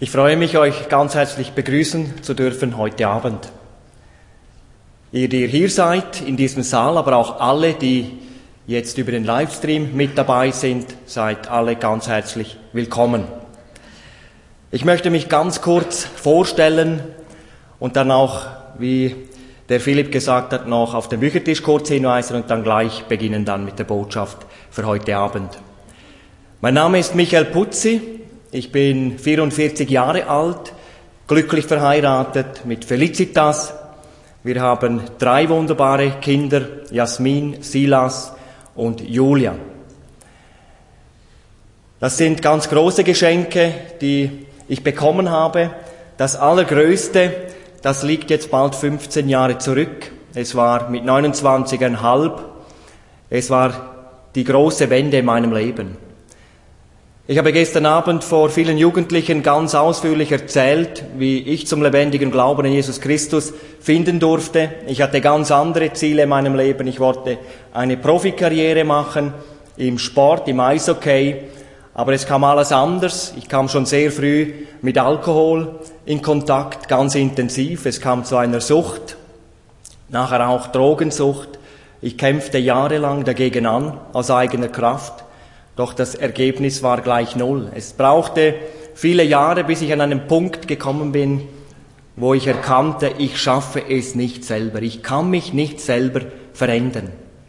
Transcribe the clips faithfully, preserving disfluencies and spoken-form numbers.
Ich freue mich, euch ganz herzlich begrüßen zu dürfen heute Abend. Ihr, die ihr hier seid, in diesem Saal, aber auch alle, die jetzt über den Livestream mit dabei sind, seid alle ganz herzlich willkommen. Ich möchte mich ganz kurz vorstellen und dann auch, wie der Philipp gesagt hat, noch auf den Büchertisch kurz hinweisen und dann gleich beginnen dann mit der Botschaft für heute Abend. Mein Name ist Michael Putzi. Ich bin vierundvierzig Jahre alt, glücklich verheiratet mit Felicitas. Wir haben drei wunderbare Kinder, Jasmin, Silas und Julia. Das sind ganz große Geschenke, die ich bekommen habe. Das Allergrößte, das liegt jetzt bald fünfzehn Jahre zurück. Es war mit neunundzwanzig Komma fünf. Es war die große Wende in meinem Leben. Ich habe gestern Abend vor vielen Jugendlichen ganz ausführlich erzählt, wie ich zum lebendigen Glauben in Jesus Christus finden durfte. Ich hatte ganz andere Ziele in meinem Leben. Ich wollte eine Profikarriere machen im Sport, im Eishockey. Aber es kam alles anders. Ich kam schon sehr früh mit Alkohol in Kontakt, ganz intensiv. Es kam zu einer Sucht, nachher auch Drogensucht. Ich kämpfte jahrelang dagegen an, aus eigener Kraft. Doch das Ergebnis war gleich null. Es brauchte viele Jahre, bis ich an einen Punkt gekommen bin, wo ich erkannte, ich schaffe es nicht selber. Ich kann mich nicht selber verändern.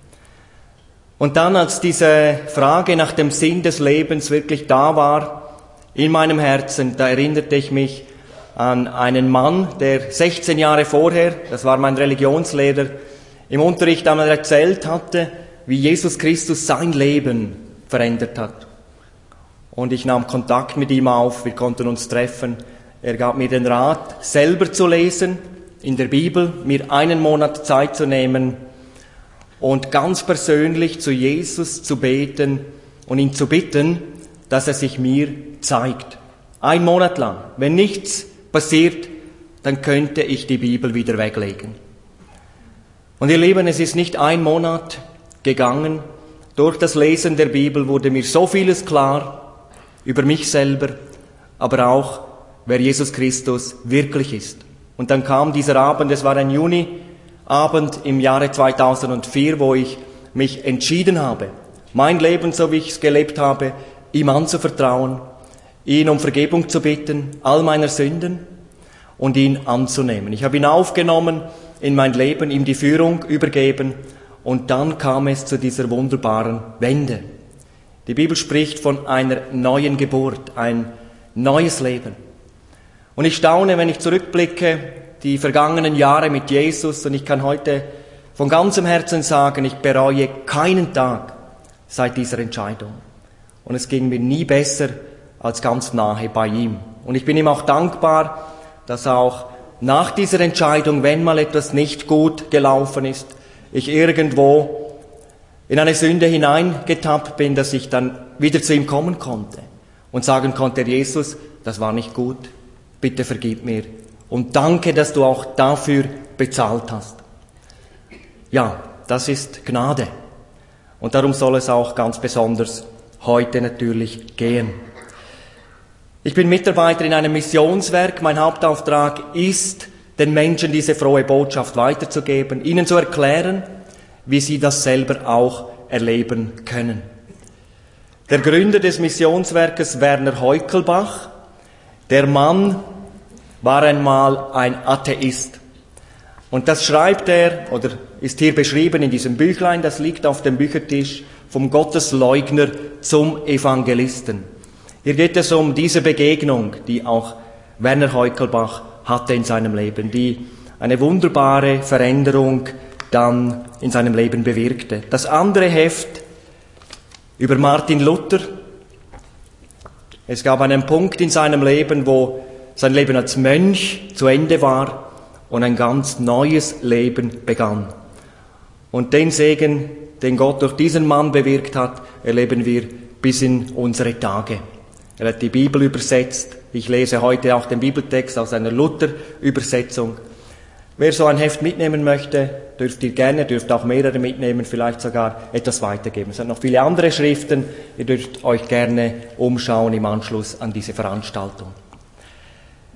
Und dann, als diese Frage nach dem Sinn des Lebens wirklich da war, in meinem Herzen, da erinnerte ich mich an einen Mann, der sechzehn Jahre vorher, das war mein Religionslehrer, im Unterricht einmal erzählt hatte, wie Jesus Christus sein Leben verändert hat. Und ich nahm Kontakt mit ihm auf, wir konnten uns treffen. Er gab mir den Rat, selber zu lesen in der Bibel, mir einen Monat Zeit zu nehmen und ganz persönlich zu Jesus zu beten und ihn zu bitten, dass er sich mir zeigt. Ein Monat lang. Wenn nichts passiert, dann könnte ich die Bibel wieder weglegen. Und ihr Lieben, es ist nicht ein Monat gegangen. Durch das Lesen der Bibel wurde mir so vieles klar über mich selber, aber auch, wer Jesus Christus wirklich ist. Und dann kam dieser Abend, es war ein Juniabend im Jahre zweitausendvier, wo ich mich entschieden habe, mein Leben, so wie ich es gelebt habe, ihm anzuvertrauen, ihn um Vergebung zu bitten, all meiner Sünden und ihn anzunehmen. Ich habe ihn aufgenommen in mein Leben, ihm die Führung übergeben. Und dann kam es zu dieser wunderbaren Wende. Die Bibel spricht von einer neuen Geburt, ein neues Leben. Und ich staune, wenn ich zurückblicke, die vergangenen Jahre mit Jesus, und ich kann heute von ganzem Herzen sagen, ich bereue keinen Tag seit dieser Entscheidung. Und es ging mir nie besser als ganz nahe bei ihm. Und ich bin ihm auch dankbar, dass auch nach dieser Entscheidung, wenn mal etwas nicht gut gelaufen ist, ich irgendwo in eine Sünde hineingetappt bin, dass ich dann wieder zu ihm kommen konnte und sagen konnte, Jesus, das war nicht gut, bitte vergib mir und danke, dass du auch dafür bezahlt hast. Ja, das ist Gnade und darum soll es auch ganz besonders heute natürlich gehen. Ich bin Mitarbeiter in einem Missionswerk, mein Hauptauftrag ist, den Menschen diese frohe Botschaft weiterzugeben, ihnen zu erklären, wie sie das selber auch erleben können. Der Gründer des Missionswerkes, Werner Heukelbach, der Mann war einmal ein Atheist. Und das schreibt er, oder ist hier beschrieben in diesem Büchlein, das liegt auf dem Büchertisch, vom Gottesleugner zum Evangelisten. Hier geht es um diese Begegnung, die auch Werner Heukelbach hatte in seinem Leben, die eine wunderbare Veränderung dann in seinem Leben bewirkte. Das andere Heft über Martin Luther. Es gab einen Punkt in seinem Leben, wo sein Leben als Mönch zu Ende war und ein ganz neues Leben begann. Und den Segen, den Gott durch diesen Mann bewirkt hat, erleben wir bis in unsere Tage. Er hat die Bibel übersetzt. Ich lese heute auch den Bibeltext aus einer Luther-Übersetzung. Wer so ein Heft mitnehmen möchte, dürft ihr gerne, dürft auch mehrere mitnehmen, vielleicht sogar etwas weitergeben. Es hat noch viele andere Schriften. Ihr dürft euch gerne umschauen im Anschluss an diese Veranstaltung.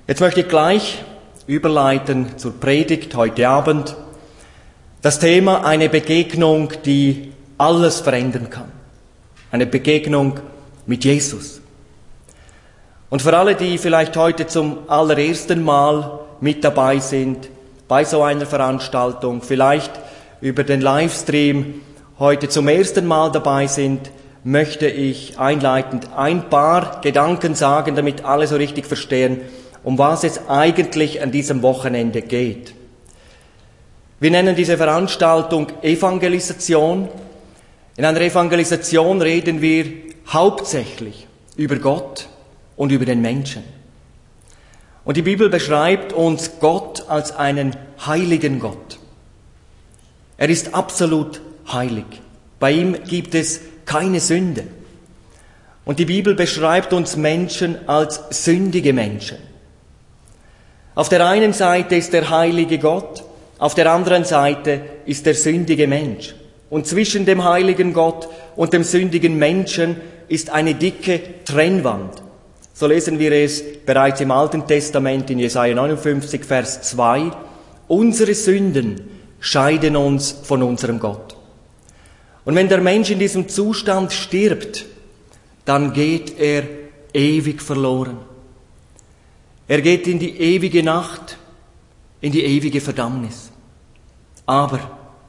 Jetzt möchte ich gleich überleiten zur Predigt heute Abend. Das Thema eine Begegnung, die alles verändern kann. Eine Begegnung mit Jesus. Und für alle, die vielleicht heute zum allerersten Mal mit dabei sind, bei so einer Veranstaltung, vielleicht über den Livestream heute zum ersten Mal dabei sind, möchte ich einleitend ein paar Gedanken sagen, damit alle so richtig verstehen, um was es eigentlich an diesem Wochenende geht. Wir nennen diese Veranstaltung Evangelisation. In einer Evangelisation reden wir hauptsächlich über Gott und über den Menschen. Und die Bibel beschreibt uns Gott als einen heiligen Gott. Er ist absolut heilig. Bei ihm gibt es keine Sünde. Und die Bibel beschreibt uns Menschen als sündige Menschen. Auf der einen Seite ist der heilige Gott, auf der anderen Seite ist der sündige Mensch. Und zwischen dem heiligen Gott und dem sündigen Menschen ist eine dicke Trennwand. So lesen wir es bereits im Alten Testament in Jesaja neunundfünfzig, Vers zwei. Unsere Sünden scheiden uns von unserem Gott. Und wenn der Mensch in diesem Zustand stirbt, dann geht er ewig verloren. Er geht in die ewige Nacht, in die ewige Verdammnis. Aber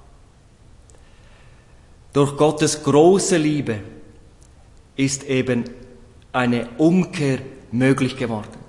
durch Gottes große Liebe ist eben eine Umkehr möglich geworden.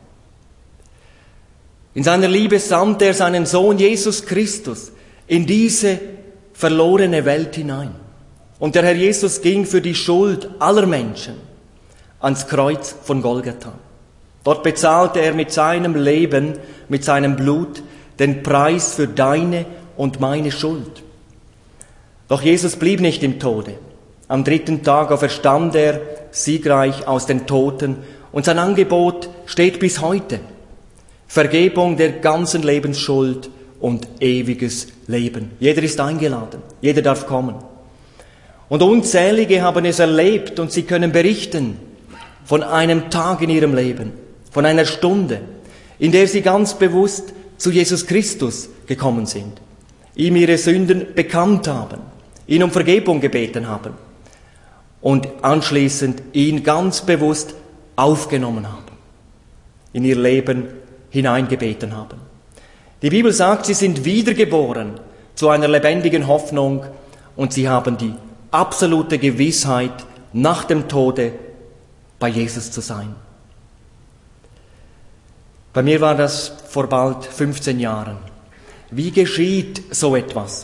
In seiner Liebe sandte er seinen Sohn Jesus Christus in diese verlorene Welt hinein. Und der Herr Jesus ging für die Schuld aller Menschen ans Kreuz von Golgatha. Dort bezahlte er mit seinem Leben, mit seinem Blut, den Preis für deine und meine Schuld. Doch Jesus blieb nicht im Tode. Am dritten Tag auferstand er siegreich aus den Toten und sein Angebot steht bis heute. Vergebung der ganzen Lebensschuld und ewiges Leben. Jeder ist eingeladen, jeder darf kommen. Und Unzählige haben es erlebt und sie können berichten von einem Tag in ihrem Leben, von einer Stunde, in der sie ganz bewusst zu Jesus Christus gekommen sind, ihm ihre Sünden bekannt haben, ihn um Vergebung gebeten haben und anschließend ihn ganz bewusst aufgenommen haben, in ihr Leben hineingebeten haben. Die Bibel sagt, sie sind wiedergeboren zu einer lebendigen Hoffnung und sie haben die absolute Gewissheit, nach dem Tode bei Jesus zu sein. Bei mir war das vor bald fünfzehn Jahren. Wie geschieht so etwas?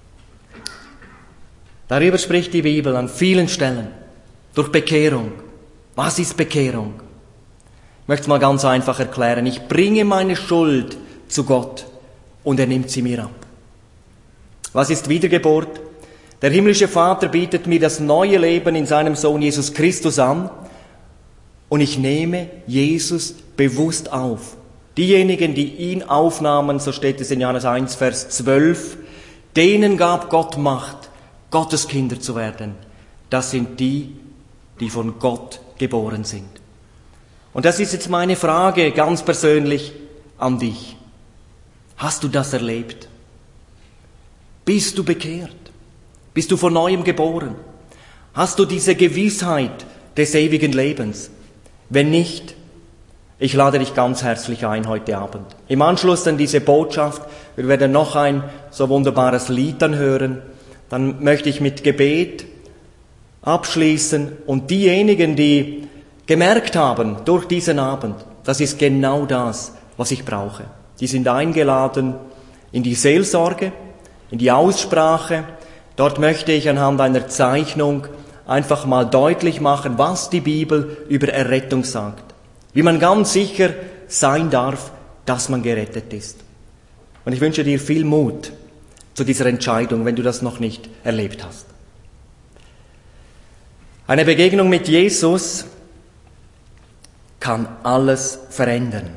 Darüber spricht die Bibel an vielen Stellen. Durch Bekehrung. Was ist Bekehrung? Ich möchte es mal ganz einfach erklären. Ich bringe meine Schuld zu Gott und er nimmt sie mir ab. Was ist Wiedergeburt? Der himmlische Vater bietet mir das neue Leben in seinem Sohn Jesus Christus an und ich nehme Jesus bewusst auf. Diejenigen, die ihn aufnahmen, so steht es in Johannes eins, Vers zwölf, denen gab Gott Macht, Gottes Kinder zu werden. Das sind die, die von Gott geboren sind. Und das ist jetzt meine Frage ganz persönlich an dich. Hast du das erlebt? Bist du bekehrt? Bist du von Neuem geboren? Hast du diese Gewissheit des ewigen Lebens? Wenn nicht, ich lade dich ganz herzlich ein heute Abend. Im Anschluss an diese Botschaft, wir werden noch ein so wunderbares Lied anhören, dann möchte ich mit Gebet abschließen und diejenigen, die gemerkt haben durch diesen Abend, das ist genau das, was ich brauche. Die sind eingeladen in die Seelsorge, in die Aussprache. Dort möchte ich anhand einer Zeichnung einfach mal deutlich machen, was die Bibel über Errettung sagt. Wie man ganz sicher sein darf, dass man gerettet ist. Und ich wünsche dir viel Mut zu dieser Entscheidung, wenn du das noch nicht erlebt hast. Eine Begegnung mit Jesus kann alles verändern.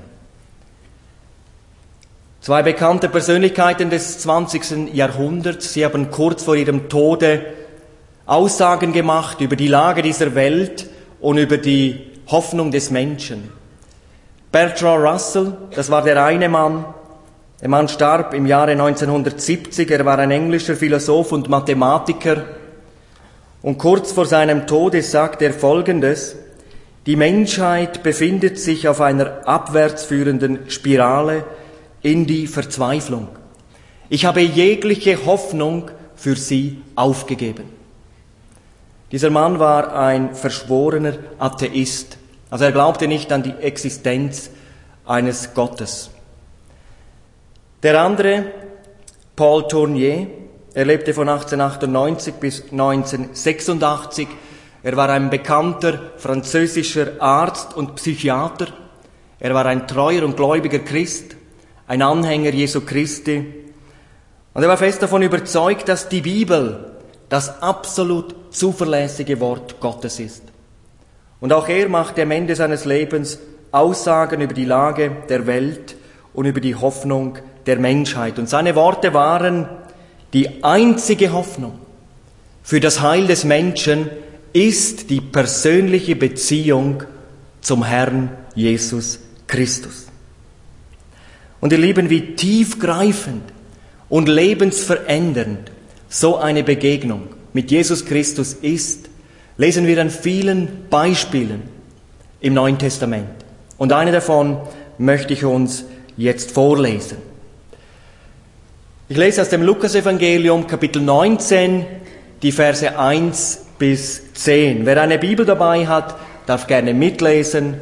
Zwei bekannte Persönlichkeiten des zwanzigsten Jahrhunderts, sie haben kurz vor ihrem Tode Aussagen gemacht über die Lage dieser Welt und über die Hoffnung des Menschen. Bertrand Russell, das war der eine Mann. Der Mann starb im Jahre neunzehnhundertsiebzig. Er war ein englischer Philosoph und Mathematiker. Und kurz vor seinem Tode sagt er Folgendes: Die Menschheit befindet sich auf einer abwärts führenden Spirale in die Verzweiflung. Ich habe jegliche Hoffnung für sie aufgegeben. Dieser Mann war ein verschworener Atheist. Also er glaubte nicht an die Existenz eines Gottes. Der andere, Paul Tournier, er lebte von achtzehnhundertachtundneunzig bis neunzehnhundertsechsundachtzig. Er war ein bekannter französischer Arzt und Psychiater. Er war ein treuer und gläubiger Christ, ein Anhänger Jesu Christi. Und er war fest davon überzeugt, dass die Bibel das absolut zuverlässige Wort Gottes ist. Und auch er machte am Ende seines Lebens Aussagen über die Lage der Welt und über die Hoffnung der Menschheit. Und seine Worte waren: Die einzige Hoffnung für das Heil des Menschen ist die persönliche Beziehung zum Herrn Jesus Christus. Und ihr Lieben, wie tiefgreifend und lebensverändernd so eine Begegnung mit Jesus Christus ist, lesen wir an vielen Beispielen im Neuen Testament. Und eine davon möchte ich uns jetzt vorlesen. Ich lese aus dem Lukasevangelium, Kapitel neunzehn, die Verse eins bis zehn. Wer eine Bibel dabei hat, darf gerne mitlesen.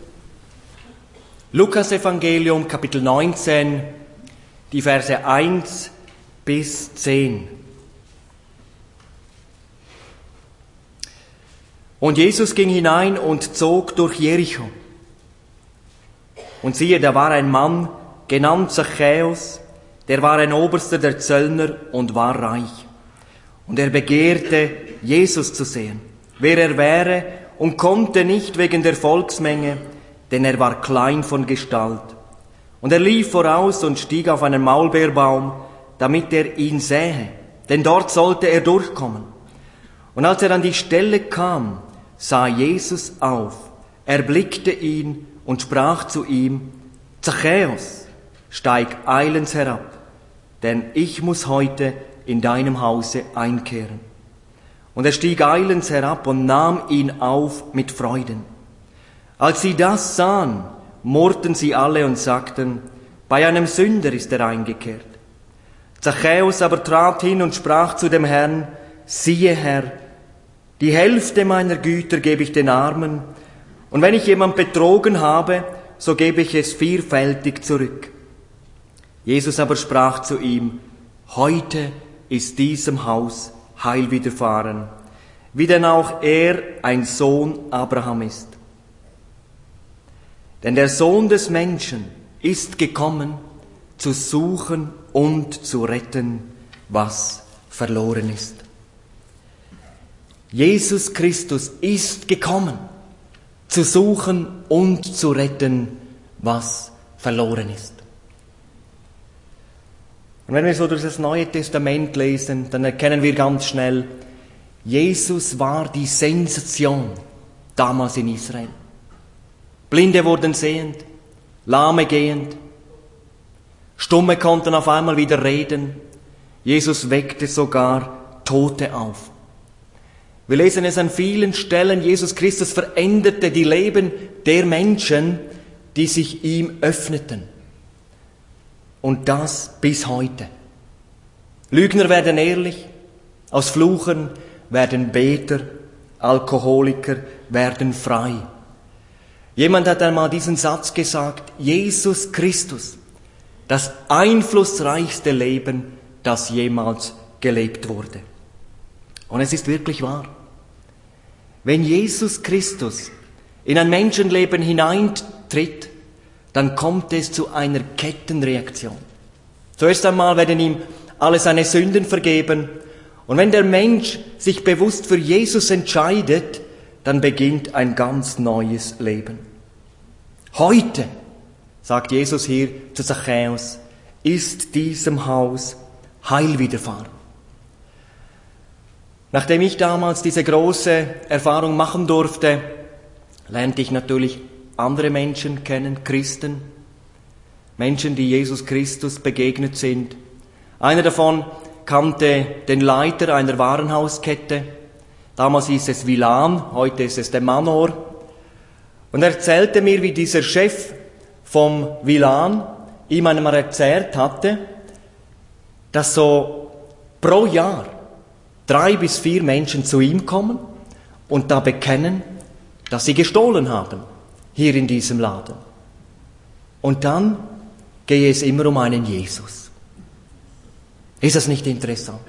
Lukasevangelium, Kapitel neunzehn, die Verse eins bis zehn. Und Jesus ging hinein und zog durch Jericho. Und siehe, da war ein Mann, genannt Zachäus, der war ein Oberster der Zöllner und war reich. Und er begehrte, Jesus zu sehen, wer er wäre, und konnte nicht wegen der Volksmenge, denn er war klein von Gestalt. Und er lief voraus und stieg auf einen Maulbeerbaum, damit er ihn sähe, denn dort sollte er durchkommen. Und als er an die Stelle kam, sah Jesus auf, erblickte ihn und sprach zu ihm: Zachäus, steig eilends herab, denn ich muss heute in deinem Hause einkehren. Und er stieg eilends herab und nahm ihn auf mit Freuden. Als sie das sahen, murrten sie alle und sagten: Bei einem Sünder ist er eingekehrt. Zachäus aber trat hin und sprach zu dem Herrn: Siehe, Herr, die Hälfte meiner Güter gebe ich den Armen, und wenn ich jemand betrogen habe, so gebe ich es vierfältig zurück. Jesus aber sprach zu ihm: Heute ist diesem Haus Heil widerfahren, wie denn auch er ein Sohn Abraham ist. Denn der Sohn des Menschen ist gekommen, zu suchen und zu retten, was verloren ist. Jesus Christus ist gekommen, zu suchen und zu retten, was verloren ist. Und wenn wir so durch das Neue Testament lesen, dann erkennen wir ganz schnell, Jesus war die Sensation damals in Israel. Blinde wurden sehend, Lahme gehend, Stumme konnten auf einmal wieder reden. Jesus weckte sogar Tote auf. Wir lesen es an vielen Stellen, Jesus Christus veränderte die Leben der Menschen, die sich ihm öffneten. Und das bis heute. Lügner werden ehrlich, aus Fluchern werden Beter, Alkoholiker werden frei. Jemand hat einmal diesen Satz gesagt: Jesus Christus, das einflussreichste Leben, das jemals gelebt wurde. Und es ist wirklich wahr. Wenn Jesus Christus in ein Menschenleben hineintritt, dann kommt es zu einer Kettenreaktion. Zuerst einmal werden ihm alle seine Sünden vergeben. Und wenn der Mensch sich bewusst für Jesus entscheidet, dann beginnt ein ganz neues Leben. Heute, sagt Jesus hier zu Zachäus, ist diesem Haus Heil widerfahren. Nachdem ich damals diese große Erfahrung machen durfte, lernte ich natürlich andere Menschen kennen, Christen, Menschen, die Jesus Christus begegnet sind. Einer davon kannte den Leiter einer Warenhauskette. Damals hieß es Wilan, heute ist es der Manor. Und er erzählte mir, wie dieser Chef vom Wilan ihm einmal erzählt hatte, dass so pro Jahr drei bis vier Menschen zu ihm kommen und da bekennen, dass sie gestohlen haben, hier in diesem Laden. Und dann gehe es immer um einen Jesus. Ist das nicht interessant?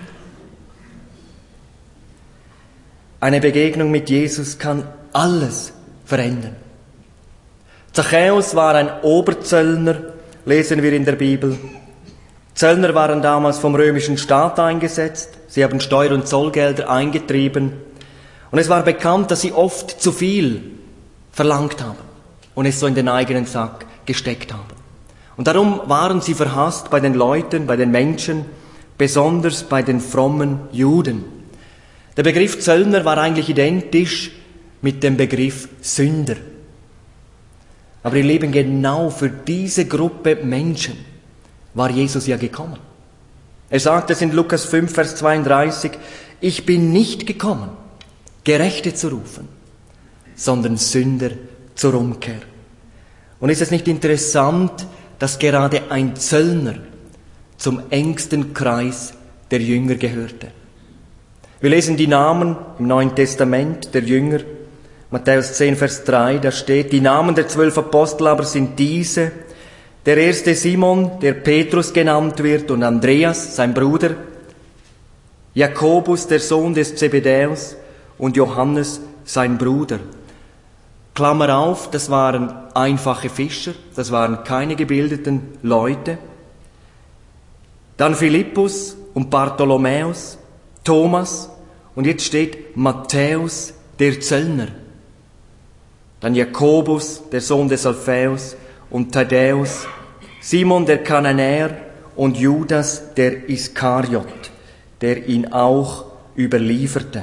Eine Begegnung mit Jesus kann alles verändern. Zachäus war ein Oberzöllner, lesen wir in der Bibel. Zöllner waren damals vom römischen Staat eingesetzt. Sie haben Steuer- und Zollgelder eingetrieben. Und es war bekannt, dass sie oft zu viel verlangt haben und es so in den eigenen Sack gesteckt haben. Und darum waren sie verhasst bei den Leuten, bei den Menschen, besonders bei den frommen Juden. Der Begriff Zöllner war eigentlich identisch mit dem Begriff Sünder. Aber ihr Lieben, genau für diese Gruppe Menschen war Jesus ja gekommen. Er sagt es in Lukas fünf, Vers zweiunddreißig, ich bin nicht gekommen, Gerechte zu rufen, sondern Sünder zur Umkehr. Und ist es nicht interessant, dass gerade ein Zöllner zum engsten Kreis der Jünger gehörte? Wir lesen die Namen im Neuen Testament der Jünger. Matthäus zehn, Vers drei, da steht, die Namen der zwölf Apostel aber sind diese. Der erste Simon, der Petrus genannt wird, und Andreas, sein Bruder. Jakobus, der Sohn des Zebedäus, und Johannes, sein Bruder. Klammer auf, das waren einfache Fischer, das waren keine gebildeten Leute. Dann Philippus und Bartholomäus, Thomas, und jetzt steht Matthäus, der Zöllner. Dann Jakobus, der Sohn des Alphaeus, und Thaddäus, Simon der Kananäer und Judas der Iskariot, der ihn auch überlieferte.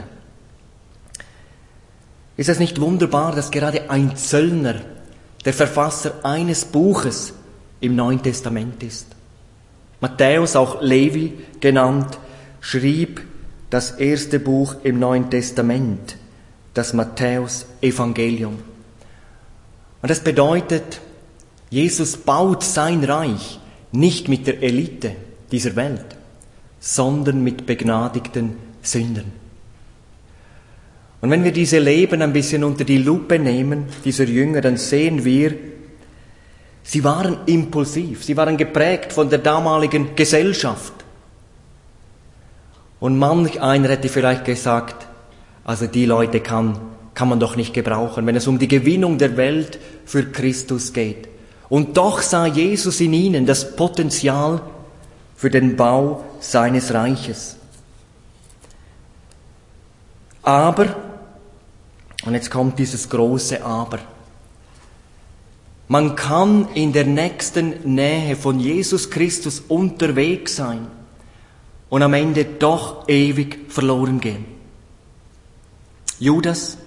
Ist es nicht wunderbar, dass gerade ein Zöllner der Verfasser eines Buches im Neuen Testament ist? Matthäus, auch Levi genannt, schrieb das erste Buch im Neuen Testament, das Matthäus-Evangelium. Und das bedeutet, Jesus baut sein Reich nicht mit der Elite dieser Welt, sondern mit begnadigten Sündern. Und wenn wir diese Leben ein bisschen unter die Lupe nehmen, dieser Jünger, dann sehen wir, sie waren impulsiv, sie waren geprägt von der damaligen Gesellschaft. Und manch einer hätte vielleicht gesagt, also die Leute kann, kann man doch nicht gebrauchen, wenn es um die Gewinnung der Welt für Christus geht. Und doch sah Jesus in ihnen das Potenzial für den Bau seines Reiches. Aber, und jetzt kommt dieses große Aber, man kann in der nächsten Nähe von Jesus Christus unterwegs sein und am Ende doch ewig verloren gehen. Judas,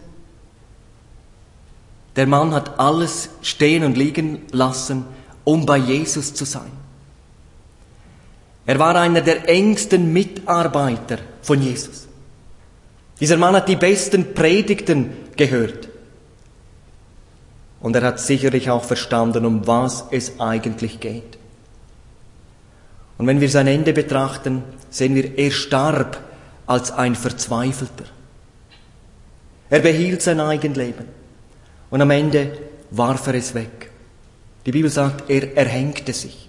der Mann hat alles stehen und liegen lassen, um bei Jesus zu sein. Er war einer der engsten Mitarbeiter von Jesus. Dieser Mann hat die besten Predigten gehört. Und er hat sicherlich auch verstanden, um was es eigentlich geht. Und wenn wir sein Ende betrachten, sehen wir, er starb als ein Verzweifelter. Er behielt sein Eigenleben. Und am Ende warf er es weg. Die Bibel sagt, er erhängte sich.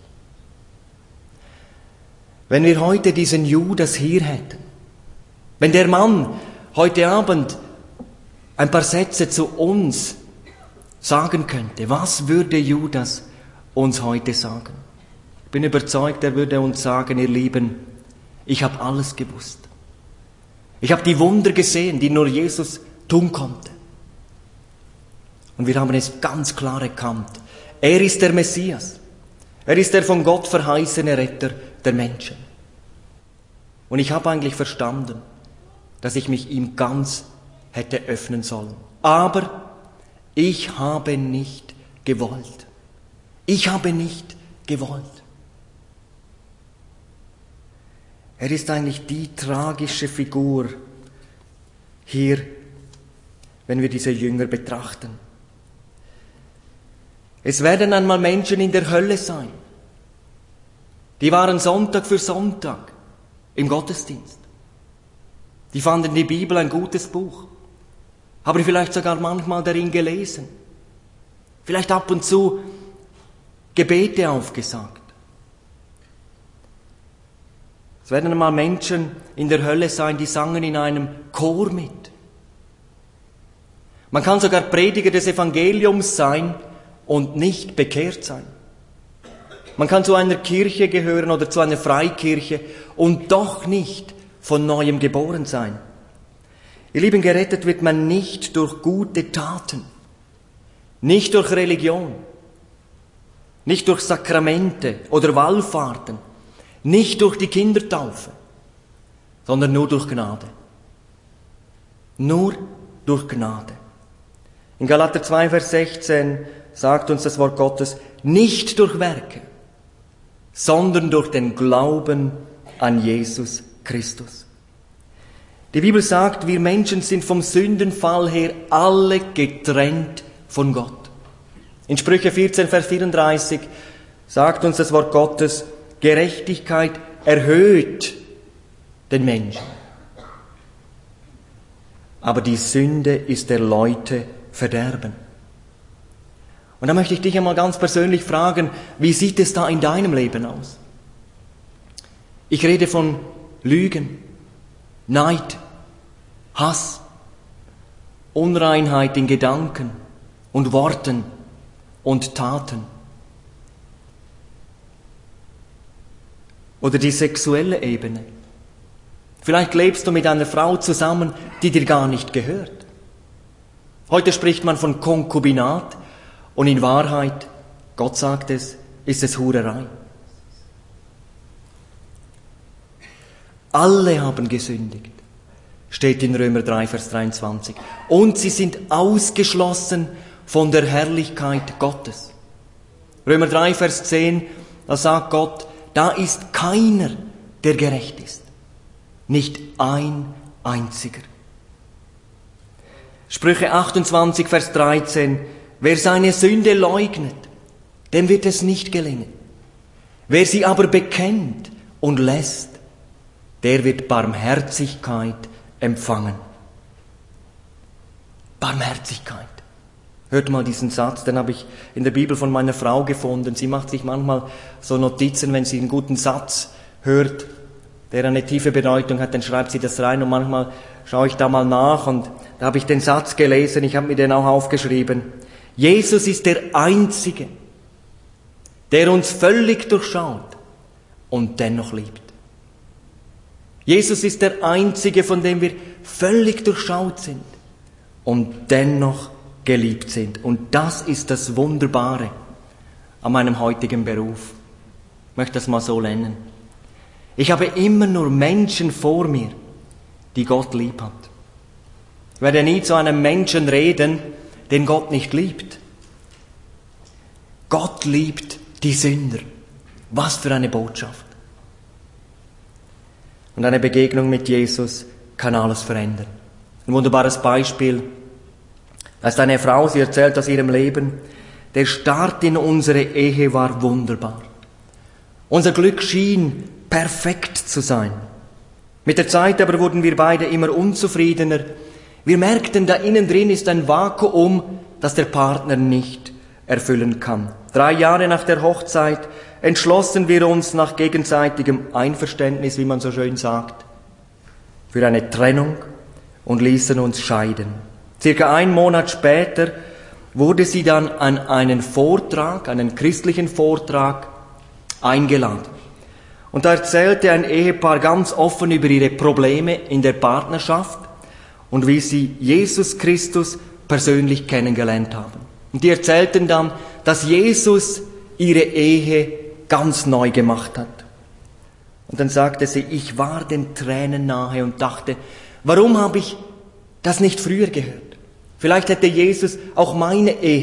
Wenn wir heute diesen Judas hier hätten, wenn der Mann heute Abend ein paar Sätze zu uns sagen könnte, was würde Judas uns heute sagen? Ich bin überzeugt, er würde uns sagen, ihr Lieben, ich habe alles gewusst. Ich habe die Wunder gesehen, die nur Jesus tun konnte. Und wir haben es ganz klar erkannt. Er ist der Messias. Er ist der von Gott verheißene Retter der Menschen. Und ich habe eigentlich verstanden, dass ich mich ihm ganz hätte öffnen sollen. Aber ich habe nicht gewollt. Ich habe nicht gewollt. Er ist eigentlich die tragische Figur hier, wenn wir diese Jünger betrachten. Es werden einmal Menschen in der Hölle sein. Die waren Sonntag für Sonntag im Gottesdienst. Die fanden die Bibel ein gutes Buch, haben vielleicht sogar manchmal darin gelesen, vielleicht ab und zu Gebete aufgesagt. Es werden einmal Menschen in der Hölle sein, die sangen in einem Chor mit. Man kann sogar Prediger des Evangeliums sein und nicht bekehrt sein. Man kann zu einer Kirche gehören oder zu einer Freikirche und doch nicht von Neuem geboren sein. Ihr Lieben, gerettet wird man nicht durch gute Taten, nicht durch Religion, nicht durch Sakramente oder Wallfahrten, nicht durch die Kindertaufe, sondern nur durch Gnade. Nur durch Gnade. In Galater zwei, Vers sechzehn sagt uns das Wort Gottes, nicht durch Werke, sondern durch den Glauben an Jesus Christus. Die Bibel sagt, wir Menschen sind vom Sündenfall her alle getrennt von Gott. In Sprüche vierzehn, Vers vierunddreißig sagt uns das Wort Gottes, Gerechtigkeit erhöht den Menschen. Aber die Sünde ist der Leute Verderben. Und da möchte ich dich einmal ganz persönlich fragen, wie sieht es da in deinem Leben aus? Ich rede von Lügen, Neid, Hass, Unreinheit in Gedanken und Worten und Taten. Oder die sexuelle Ebene. Vielleicht lebst du mit einer Frau zusammen, die dir gar nicht gehört. Heute spricht man von Konkubinat und in Wahrheit, Gott sagt es, ist es Hurerei. Alle haben gesündigt, steht in Römer drei, Vers dreiundzwanzig. Und sie sind ausgeschlossen von der Herrlichkeit Gottes. Römer drei, Vers zehn, da sagt Gott, da ist keiner, der gerecht ist. Nicht ein einziger. Sprüche achtundzwanzig, Vers dreizehn, wer seine Sünde leugnet, dem wird es nicht gelingen. Wer sie aber bekennt und lässt, der wird Barmherzigkeit empfangen. Barmherzigkeit. Hört mal diesen Satz, den habe ich in der Bibel von meiner Frau gefunden. Sie macht sich manchmal so Notizen, wenn sie einen guten Satz hört, der eine tiefe Bedeutung hat, dann schreibt sie das rein und manchmal schaue ich da mal nach und da habe ich den Satz gelesen, ich habe mir den auch aufgeschrieben. Jesus ist der Einzige, der uns völlig durchschaut und dennoch liebt. Jesus ist der Einzige, von dem wir völlig durchschaut sind und dennoch geliebt sind. Und das ist das Wunderbare an meinem heutigen Beruf. Ich möchte das mal so nennen. Ich habe immer nur Menschen vor mir, die Gott lieb hat. Ich werde nie zu einem Menschen reden, den Gott nicht liebt. Gott liebt die Sünder. Was für eine Botschaft. Und eine Begegnung mit Jesus kann alles verändern. Ein wunderbares Beispiel. Da ist eine Frau, sie erzählt aus ihrem Leben, der Start in unsere Ehe war wunderbar. Unser Glück schien perfekt zu sein. Mit der Zeit aber wurden wir beide immer unzufriedener. Wir merkten, da innen drin ist ein Vakuum, das der Partner nicht erfüllen kann. Drei Jahre nach der Hochzeit entschlossen wir uns nach gegenseitigem Einverständnis, wie man so schön sagt, für eine Trennung und ließen uns scheiden. Circa einen Monat später wurde sie dann an einen Vortrag, einen christlichen Vortrag eingeladen. Und da erzählte ein Ehepaar ganz offen über ihre Probleme in der Partnerschaft und wie sie Jesus Christus persönlich kennengelernt haben. Und die erzählten dann, dass Jesus ihre Ehe ganz neu gemacht hat. Und dann sagte sie, ich war den Tränen nahe und dachte, warum habe ich das nicht früher gehört? Vielleicht hätte Jesus auch meine Ehe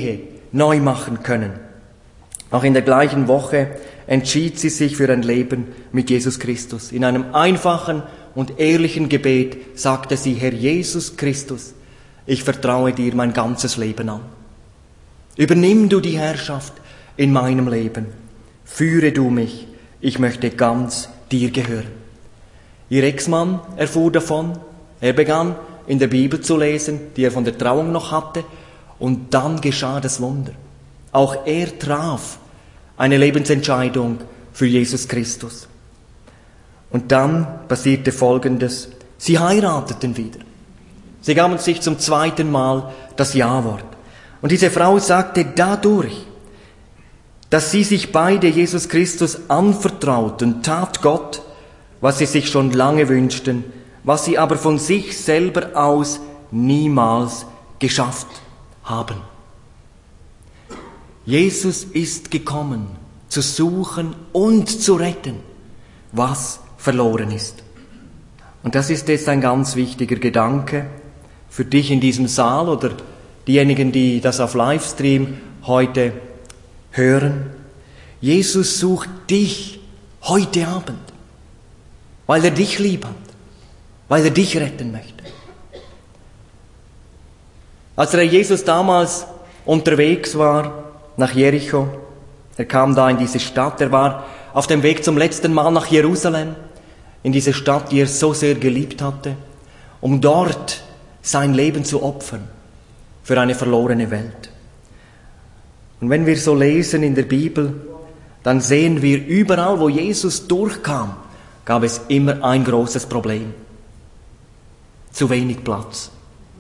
neu machen können. Auch in der gleichen Woche entschied sie sich für ein Leben mit Jesus Christus. In einem einfachen und ehrlichen Gebet sagte sie, Herr Jesus Christus, ich vertraue dir mein ganzes Leben an. Übernimm du die Herrschaft in meinem Leben. Führe du mich. Ich möchte ganz dir gehören. Ihr Ex-Mann erfuhr davon. Er begann in der Bibel zu lesen, die er von der Trauung noch hatte. Und dann geschah das Wunder. Auch er traf eine Lebensentscheidung für Jesus Christus. Und dann passierte Folgendes. Sie heirateten wieder. Sie gaben sich zum zweiten Mal das Ja-Wort. Und diese Frau sagte dadurch, dass sie sich beide Jesus Christus anvertrauten, tat Gott, was sie sich schon lange wünschten, was sie aber von sich selber aus niemals geschafft haben. Jesus ist gekommen, zu suchen und zu retten, was verloren ist. Und das ist jetzt ein ganz wichtiger Gedanke für dich in diesem Saal oder diejenigen, die das auf Livestream heute hören. Jesus sucht dich heute Abend, weil er dich lieb hat, weil er dich retten möchte. Als der Jesus damals unterwegs war nach Jericho, er kam da in diese Stadt, er war auf dem Weg zum letzten Mal nach Jerusalem, in diese Stadt, die er so sehr geliebt hatte, um dort sein Leben zu opfern für eine verlorene Welt. Und wenn wir so lesen in der Bibel, dann sehen wir überall, wo Jesus durchkam, gab es immer ein großes Problem. Zu wenig Platz.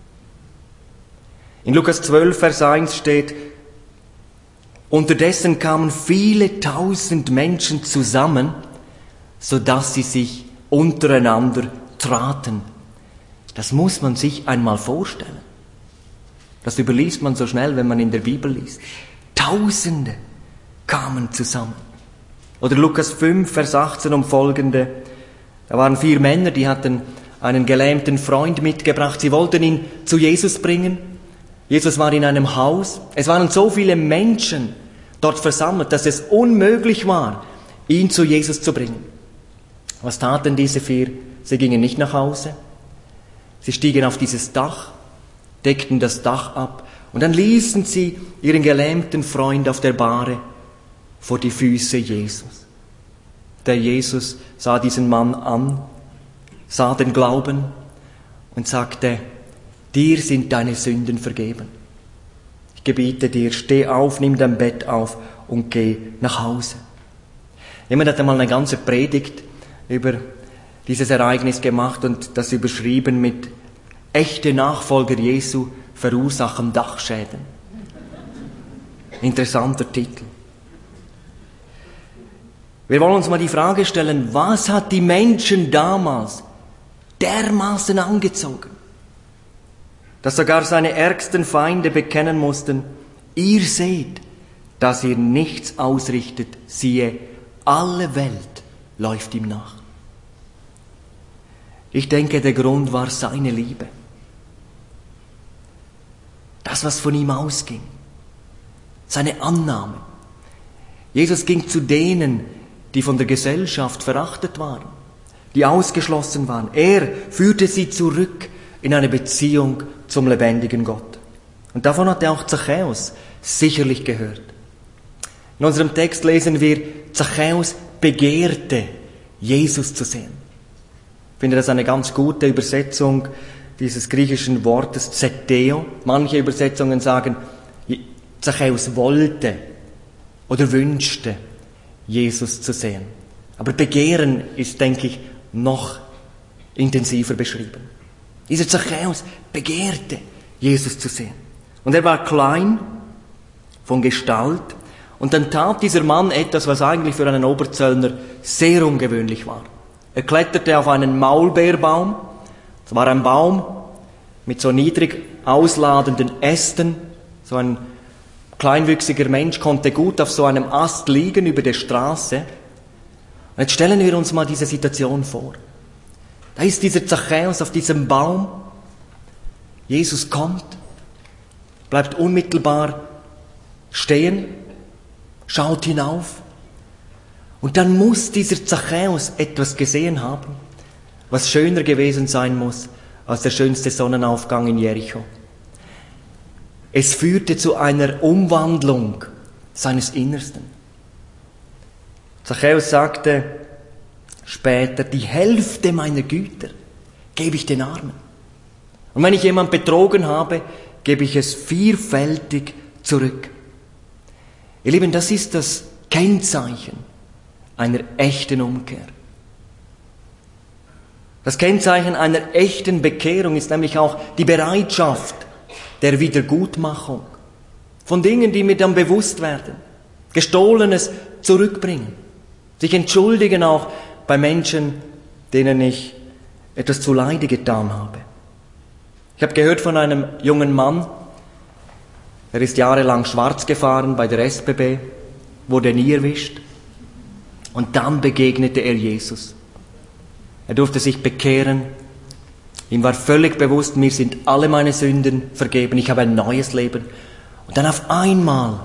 In Lukas zwölf, Vers eins steht, unterdessen kamen viele tausend Menschen zusammen, sodass sie sich untereinander traten. Das muss man sich einmal vorstellen. Das überliest man so schnell, wenn man in der Bibel liest. Tausende kamen zusammen. Oder Lukas fünf, Vers achtzehn um folgende. Da waren vier Männer, die hatten einen gelähmten Freund mitgebracht. Sie wollten ihn zu Jesus bringen. Jesus war in einem Haus. Es waren so viele Menschen dort versammelt, dass es unmöglich war, ihn zu Jesus zu bringen. Was taten diese vier? Sie gingen nicht nach Hause. Sie stiegen auf dieses Dach, deckten das Dach ab und dann ließen sie ihren gelähmten Freund auf der Bahre vor die Füße Jesus. Der Jesus sah diesen Mann an, sah den Glauben und sagte, dir sind deine Sünden vergeben. Ich gebiete dir, steh auf, nimm dein Bett auf und geh nach Hause. Jemand hat einmal eine ganze Predigt über dieses Ereignis gemacht und das überschrieben mit echte Nachfolger Jesu verursachen Dachschäden. Interessanter Titel. Wir wollen uns mal die Frage stellen, was hat die Menschen damals dermaßen angezogen, dass sogar seine ärgsten Feinde bekennen mussten, ihr seht, dass ihr nichts ausrichtet, siehe, alle Welt läuft ihm nach. Ich denke, der Grund war seine Liebe. Das, was von ihm ausging. Seine Annahme. Jesus ging zu denen, die von der Gesellschaft verachtet waren, die ausgeschlossen waren. Er führte sie zurück in eine Beziehung zum lebendigen Gott. Und davon hatte auch Zachäus sicherlich gehört. In unserem Text lesen wir, Zachäus begehrte, Jesus zu sehen. Ich finde das eine ganz gute Übersetzung dieses griechischen Wortes Zeteo. Manche Übersetzungen sagen, Zachäus wollte oder wünschte, Jesus zu sehen. Aber Begehren ist, denke ich, noch intensiver beschrieben. Dieser Zachäus begehrte, Jesus zu sehen. Und er war klein, von Gestalt. Und dann tat dieser Mann etwas, was eigentlich für einen Oberzöllner sehr ungewöhnlich war. Er kletterte auf einen Maulbeerbaum. Es war ein Baum mit so niedrig ausladenden Ästen. So ein kleinwüchsiger Mensch konnte gut auf so einem Ast liegen über der Straße. Und jetzt stellen wir uns mal diese Situation vor. Da ist dieser Zachäus auf diesem Baum. Jesus kommt, bleibt unmittelbar stehen, schaut hinauf und dann muss dieser Zachäus etwas gesehen haben, was schöner gewesen sein muss als der schönste Sonnenaufgang in Jericho. Es führte zu einer Umwandlung seines Innersten. Zachäus sagte später, die Hälfte meiner Güter gebe ich den Armen. Und wenn ich jemand betrogen habe, gebe ich es vierfältig zurück. Ihr Lieben, das ist das Kennzeichen einer echten Umkehr. Das Kennzeichen einer echten Bekehrung ist nämlich auch die Bereitschaft der Wiedergutmachung von Dingen, die mir dann bewusst werden. Gestohlenes zurückbringen. Sich entschuldigen auch bei Menschen, denen ich etwas zuleide getan habe. Ich habe gehört von einem jungen Mann, er ist jahrelang schwarz gefahren bei der S B B, wurde nie erwischt und dann begegnete er Jesus. Er durfte sich bekehren, ihm war völlig bewusst, mir sind alle meine Sünden vergeben, ich habe ein neues Leben. Und dann auf einmal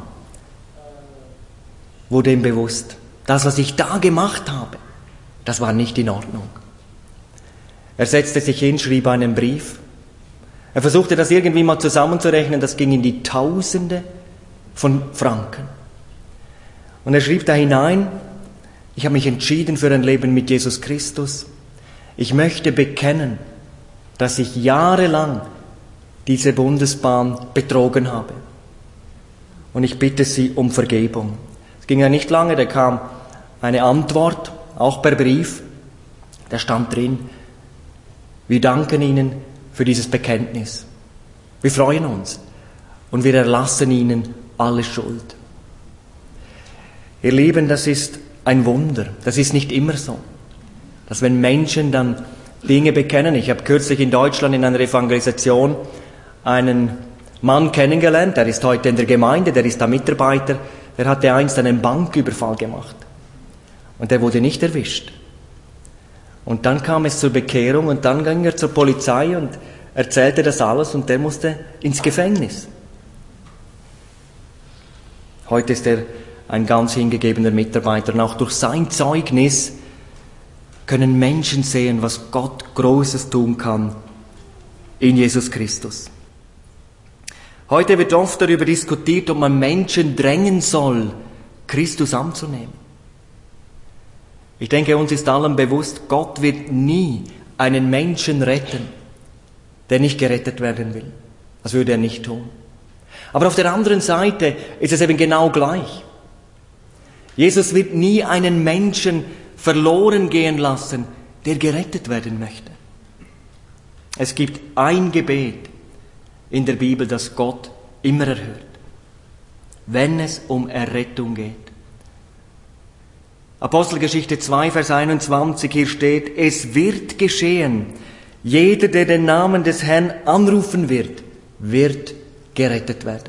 wurde ihm bewusst, das, was ich da gemacht habe, das war nicht in Ordnung. Er setzte sich hin, schrieb einen Brief. Er versuchte das irgendwie mal zusammenzurechnen, das ging in die Tausende von Franken. Und er schrieb da hinein, ich habe mich entschieden für ein Leben mit Jesus Christus. Ich möchte bekennen, dass ich jahrelang diese Bundesbahn betrogen habe. Und ich bitte Sie um Vergebung. Es ging ja nicht lange, da kam eine Antwort, auch per Brief. Da stand drin, wir danken Ihnen für dieses Bekenntnis. Wir freuen uns und wir erlassen Ihnen alle Schuld. Ihr Lieben, das ist ein Wunder. Das ist nicht immer so, dass wenn Menschen dann Dinge bekennen. Ich habe kürzlich in Deutschland in einer Evangelisation einen Mann kennengelernt, der ist heute in der Gemeinde, der ist da Mitarbeiter, der hatte einst einen Banküberfall gemacht und der wurde nicht erwischt. Und dann kam es zur Bekehrung und dann ging er zur Polizei und erzählte das alles und der musste ins Gefängnis. Heute ist er ein ganz hingegebener Mitarbeiter und auch durch sein Zeugnis können Menschen sehen, was Gott Großes tun kann in Jesus Christus. Heute wird oft darüber diskutiert, ob man Menschen drängen soll, Christus anzunehmen. Ich denke, uns ist allen bewusst, Gott wird nie einen Menschen retten, der nicht gerettet werden will. Das würde er nicht tun. Aber auf der anderen Seite ist es eben genau gleich. Jesus wird nie einen Menschen verloren gehen lassen, der gerettet werden möchte. Es gibt ein Gebet in der Bibel, das Gott immer erhört, wenn es um Errettung geht. Apostelgeschichte zwei, Vers einundzwanzig, hier steht, es wird geschehen, jeder, der den Namen des Herrn anrufen wird, wird gerettet werden.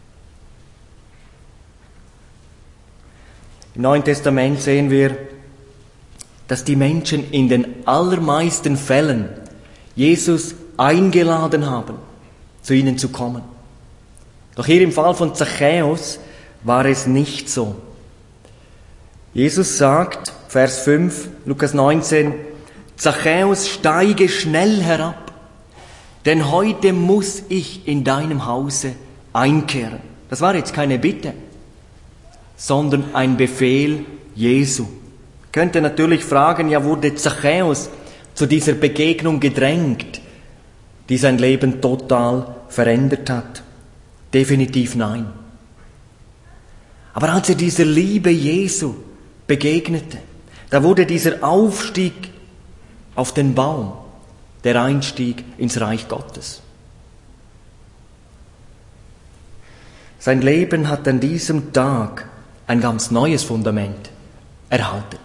Im Neuen Testament sehen wir, dass die Menschen in den allermeisten Fällen Jesus eingeladen haben, zu ihnen zu kommen. Doch hier im Fall von Zachäus war es nicht so. Jesus sagt, Vers fünf, Lukas neunzehn, Zachäus, steige schnell herab, denn heute muss ich in deinem Hause einkehren. Das war jetzt keine Bitte, sondern ein Befehl Jesu. Man könnte natürlich fragen, ja, wurde Zachäus zu dieser Begegnung gedrängt, die sein Leben total verändert hat? Definitiv nein. Aber als er dieser Liebe Jesu begegnete, da wurde dieser Aufstieg auf den Baum der Einstieg ins Reich Gottes. Sein Leben hat an diesem Tag ein ganz neues Fundament erhalten.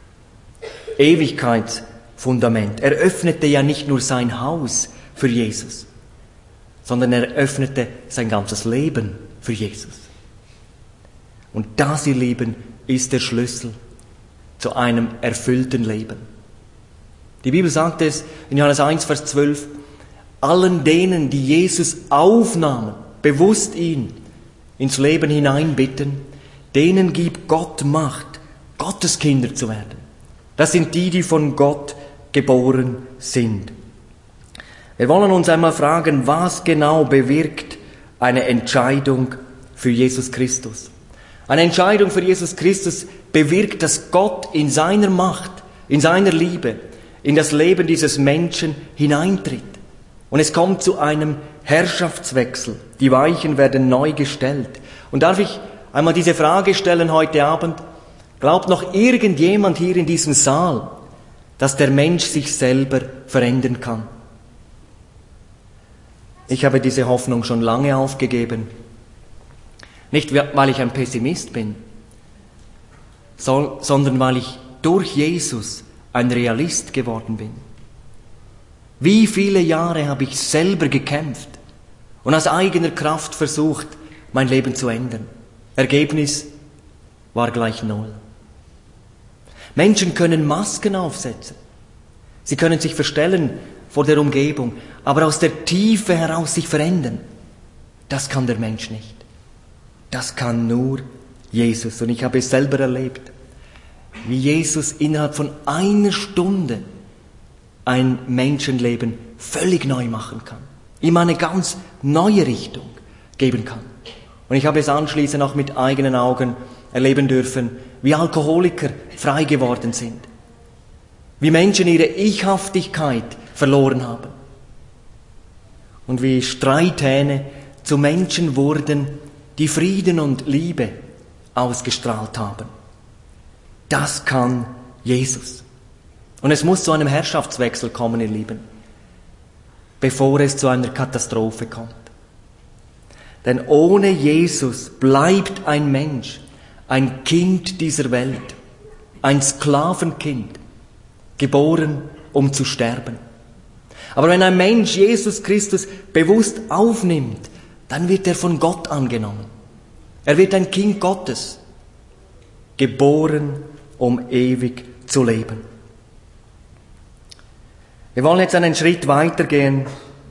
Ewigkeitsfundament. Er öffnete ja nicht nur sein Haus für Jesus, sondern er öffnete sein ganzes Leben für Jesus. Und das, ihr Lieben, ist der Schlüssel zu einem erfüllten Leben. Die Bibel sagt es in Johannes eins, Vers zwölf, allen denen, die Jesus aufnahmen, bewusst ihn, ins Leben hineinbitten, denen gibt Gott Macht, Gottes Kinder zu werden. Das sind die, die von Gott geboren sind. Wir wollen uns einmal fragen, was genau bewirkt eine Entscheidung für Jesus Christus? Eine Entscheidung für Jesus Christus bewirkt, dass Gott in seiner Macht, in seiner Liebe, in das Leben dieses Menschen hineintritt. Und es kommt zu einem Herrschaftswechsel. Die Weichen werden neu gestellt. Und darf ich einmal diese Frage stellen heute Abend? Glaubt noch irgendjemand hier in diesem Saal, dass der Mensch sich selber verändern kann? Ich habe diese Hoffnung schon lange aufgegeben. Nicht, weil ich ein Pessimist bin, sondern weil ich durch Jesus ein Realist geworden bin. Wie viele Jahre habe ich selber gekämpft und aus eigener Kraft versucht, mein Leben zu ändern. Ergebnis war gleich null. Menschen können Masken aufsetzen. Sie können sich verstellen vor der Umgebung, aber aus der Tiefe heraus sich verändern. Das kann der Mensch nicht. Das kann nur Jesus. Und ich habe es selber erlebt, wie Jesus innerhalb von einer Stunde ein Menschenleben völlig neu machen kann, ihm eine ganz neue Richtung geben kann. Und ich habe es anschließend auch mit eigenen Augen erleben dürfen, wie Alkoholiker frei geworden sind, wie Menschen ihre Ichhaftigkeit verloren haben und wie Streithähne zu Menschen wurden, die Frieden und Liebe ausgestrahlt haben. Das kann Jesus. Und es muss zu einem Herrschaftswechsel kommen, ihr Lieben, bevor es zu einer Katastrophe kommt. Denn ohne Jesus bleibt ein Mensch ein Kind dieser Welt, ein Sklavenkind, geboren, um zu sterben. Aber wenn ein Mensch Jesus Christus bewusst aufnimmt, dann wird er von Gott angenommen. Er wird ein Kind Gottes, geboren, um ewig zu leben. Wir wollen jetzt einen Schritt weitergehen.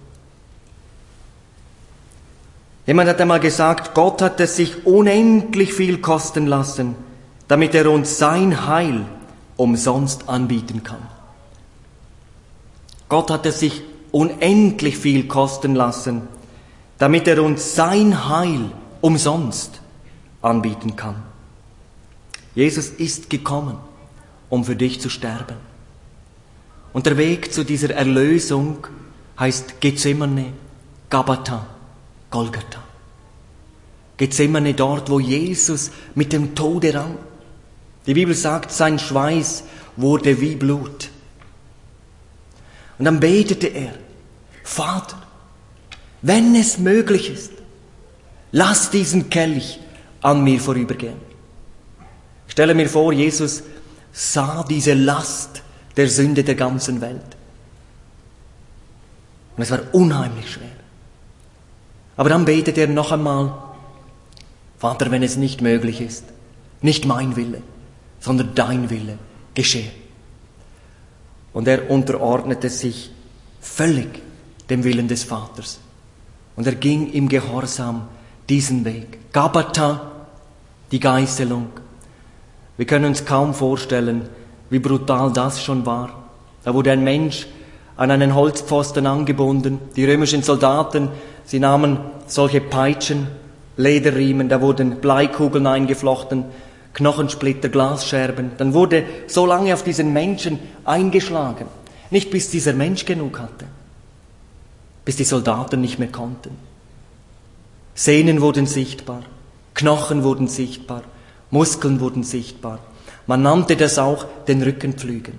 Jemand hat einmal gesagt, Gott hat es sich unendlich viel kosten lassen, damit er uns sein Heil umsonst anbieten kann. Gott hat es sich unendlich viel kosten lassen, damit er uns sein Heil umsonst anbieten kann. Jesus ist gekommen, um für dich zu sterben. Und der Weg zu dieser Erlösung heißt Gethsemane, Gabbatha, Golgatha. Gethsemane, dort, wo Jesus mit dem Tode rang. Die Bibel sagt, sein Schweiß wurde wie Blut. Und dann betete er, Vater, wenn es möglich ist, lass diesen Kelch an mir vorübergehen. Ich stelle mir vor, Jesus sah diese Last der Sünde der ganzen Welt. Und es war unheimlich schwer. Aber dann betet er noch einmal, Vater, wenn es nicht möglich ist, nicht mein Wille, sondern dein Wille geschehe. Und er unterordnete sich völlig dem Willen des Vaters. Und er ging im Gehorsam diesen Weg. Gabbatha, die Geißelung. Wir können uns kaum vorstellen, wie brutal das schon war. Da wurde ein Mensch an einen Holzpfosten angebunden. Die römischen Soldaten, sie nahmen solche Peitschen, Lederriemen, da wurden Bleikugeln eingeflochten, Knochensplitter, Glasscherben. Dann wurde so lange auf diesen Menschen eingeschlagen, nicht bis dieser Mensch genug hatte, bis die Soldaten nicht mehr konnten. Sehnen wurden sichtbar, Knochen wurden sichtbar, Muskeln wurden sichtbar. Man nannte das auch den Rückenpflügen.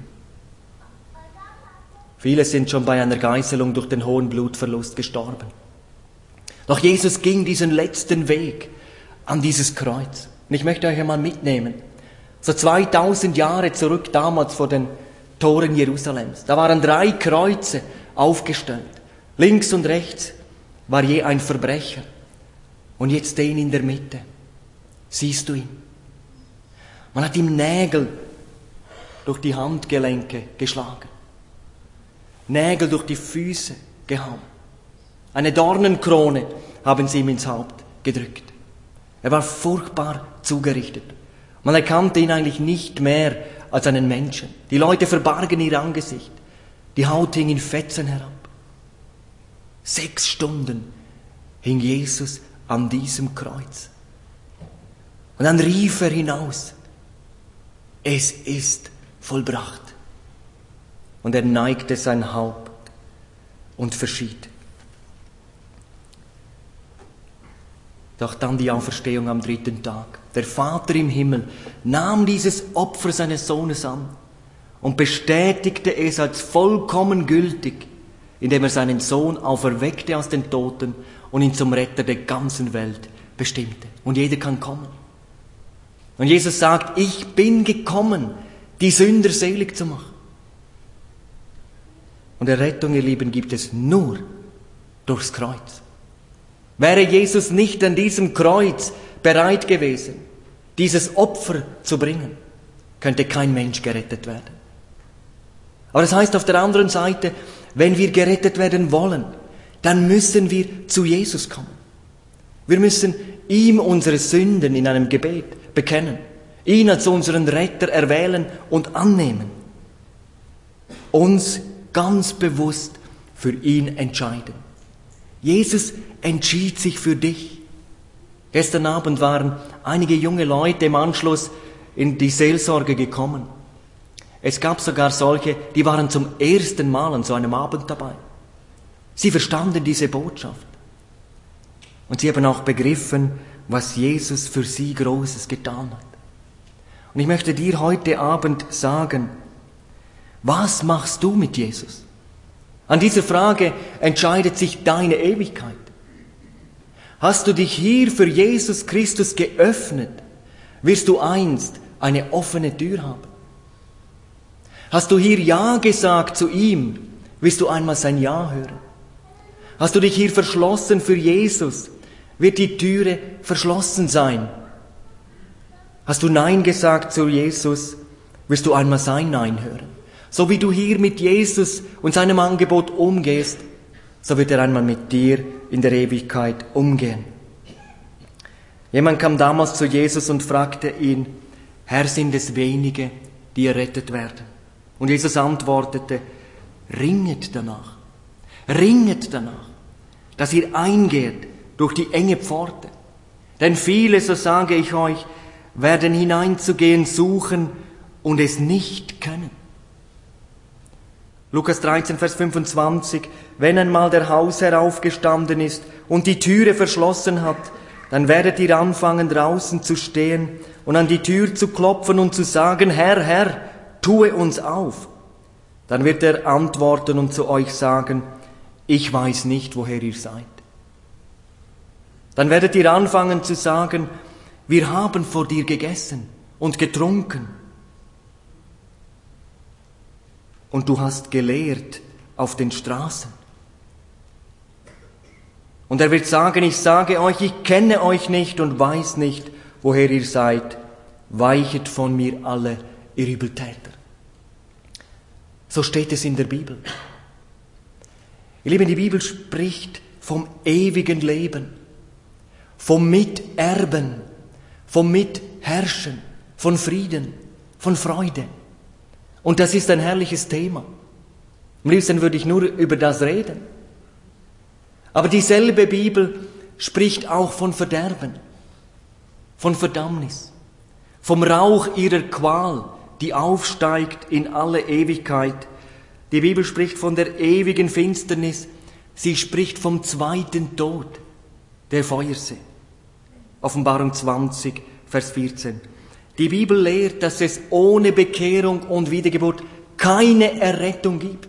Viele sind schon bei einer Geißelung durch den hohen Blutverlust gestorben. Doch Jesus ging diesen letzten Weg an dieses Kreuz. Und ich möchte euch einmal mitnehmen. So zweitausend Jahre zurück, damals vor den Toren Jerusalems. Da waren drei Kreuze aufgestellt. Links und rechts war je ein Verbrecher. Und jetzt den in der Mitte. Siehst du ihn? Man hat ihm Nägel durch die Handgelenke geschlagen. Nägel durch die Füße gehauen. Eine Dornenkrone haben sie ihm ins Haupt gedrückt. Er war furchtbar zugerichtet. Man erkannte ihn eigentlich nicht mehr als einen Menschen. Die Leute verbargen ihr Angesicht. Die Haut hing in Fetzen herab. Sechs Stunden hing Jesus an diesem Kreuz. Und dann rief er hinaus, es ist vollbracht. Und er neigte sein Haupt und verschied. Doch dann die Auferstehung am dritten Tag. Der Vater im Himmel nahm dieses Opfer seines Sohnes an und bestätigte es als vollkommen gültig, indem er seinen Sohn auferweckte aus den Toten und ihn zum Retter der ganzen Welt bestimmte. Und jeder kann kommen. Und Jesus sagt, ich bin gekommen, die Sünder selig zu machen. Und Errettung, ihr Lieben, gibt es nur durchs Kreuz. Wäre Jesus nicht an diesem Kreuz bereit gewesen, dieses Opfer zu bringen, könnte kein Mensch gerettet werden. Aber das heißt auf der anderen Seite, wenn wir gerettet werden wollen, dann müssen wir zu Jesus kommen. Wir müssen ihm unsere Sünden in einem Gebet bekennen, ihn als unseren Retter erwählen und annehmen, uns ganz bewusst für ihn entscheiden. Jesus entschied sich für dich. Gestern Abend waren einige junge Leute im Anschluss in die Seelsorge gekommen. Es gab sogar solche, die waren zum ersten Mal an so einem Abend dabei. Sie verstanden diese Botschaft. Und sie haben auch begriffen, was Jesus für sie Großes getan hat. Und ich möchte dir heute Abend sagen, was machst du mit Jesus? An dieser Frage entscheidet sich deine Ewigkeit. Hast du dich hier für Jesus Christus geöffnet, wirst du einst eine offene Tür haben. Hast du hier Ja gesagt zu ihm, wirst du einmal sein Ja hören. Hast du dich hier verschlossen für Jesus, wird die Türe verschlossen sein. Hast du Nein gesagt zu Jesus, wirst du einmal sein Nein hören. So wie du hier mit Jesus und seinem Angebot umgehst, so wird er einmal mit dir in der Ewigkeit umgehen. Jemand kam damals zu Jesus und fragte ihn, Herr, sind es wenige, die errettet werden? Und Jesus antwortete, ringet danach, ringet danach, dass ihr eingeht durch die enge Pforte. Denn viele, so sage ich euch, werden hineinzugehen suchen und es nicht können. Lukas dreizehn, Vers fünfundzwanzig, wenn einmal der Hausherr aufgestanden ist und die Türe verschlossen hat, dann werdet ihr anfangen, draußen zu stehen und an die Tür zu klopfen und zu sagen, Herr, Herr, tue uns auf. Dann wird er antworten und zu euch sagen, ich weiß nicht, woher ihr seid. Dann werdet ihr anfangen zu sagen, wir haben vor dir gegessen und getrunken. Und du hast gelehrt auf den Straßen. Und er wird sagen, ich sage euch, ich kenne euch nicht und weiß nicht, woher ihr seid. Weichet von mir alle, ihr Übeltäter. So steht es in der Bibel. Ihr Lieben, die Bibel spricht vom ewigen Leben, vom Miterben, vom Mitherrschen, von Frieden, von Freude. Und das ist ein herrliches Thema. Am liebsten würde ich nur über das reden. Aber dieselbe Bibel spricht auch von Verderben, von Verdammnis, vom Rauch ihrer Qual, die aufsteigt in alle Ewigkeit. Die Bibel spricht von der ewigen Finsternis. Sie spricht vom zweiten Tod, der Feuersee. Offenbarung zwanzig, Vers vierzehn. Die Bibel lehrt, dass es ohne Bekehrung und Wiedergeburt keine Errettung gibt.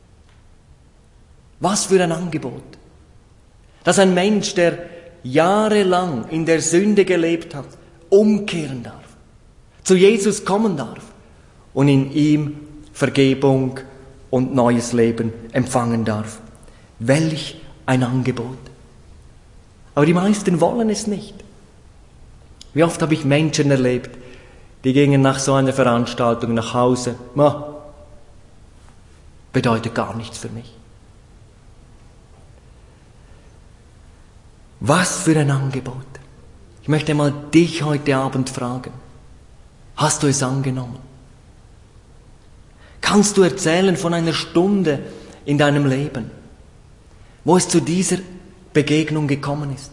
Was für ein Angebot. Dass ein Mensch, der jahrelang in der Sünde gelebt hat, umkehren darf, zu Jesus kommen darf und in ihm Vergebung und neues Leben empfangen darf. Welch ein Angebot. Aber die meisten wollen es nicht. Wie oft habe ich Menschen erlebt, die gingen nach so einer Veranstaltung nach Hause. Ma, bedeutet gar nichts für mich. Was für ein Angebot. Ich möchte mal dich heute Abend fragen, hast du es angenommen? Kannst du erzählen von einer Stunde in deinem Leben, wo es zu dieser Begegnung gekommen ist?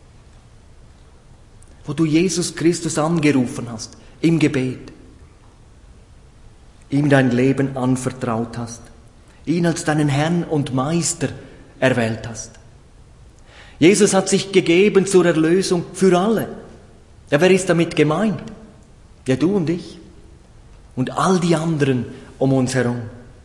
Wo du Jesus Christus angerufen hast, im Gebet, ihm dein Leben anvertraut hast, ihn als deinen Herrn und Meister erwählt hast. Jesus hat sich gegeben zur Erlösung für alle. Ja, wer ist damit gemeint? Ja, du und ich und all die anderen um uns herum.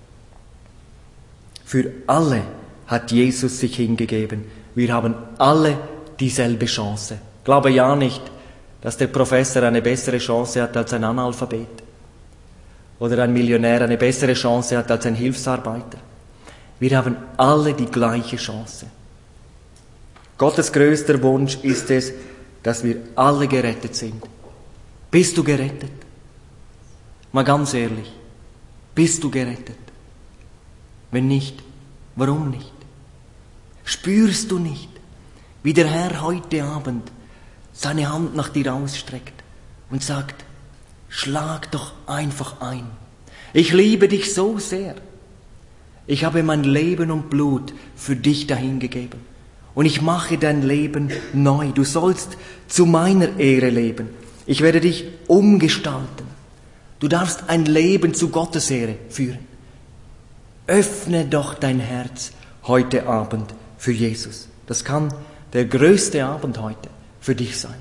Für alle hat Jesus sich hingegeben. Wir haben alle dieselbe Chance. Glaube ja nicht, dass der Professor eine bessere Chance hat als ein Analphabet oder ein Millionär eine bessere Chance hat als ein Hilfsarbeiter. Wir haben alle die gleiche Chance. Gottes größter Wunsch ist es, dass wir alle gerettet sind. Bist du gerettet? Mal ganz ehrlich, bist du gerettet? Wenn nicht, warum nicht? Spürst du nicht, wie der Herr heute Abend seine Hand nach dir ausstreckt und sagt, schlag doch einfach ein. Ich liebe dich so sehr. Ich habe mein Leben und Blut für dich dahingegeben. Und ich mache dein Leben neu. Du sollst zu meiner Ehre leben. Ich werde dich umgestalten. Du darfst ein Leben zu Gottes Ehre führen. Öffne doch dein Herz heute Abend für Jesus. Das kann der größte Abend heute für dich sein.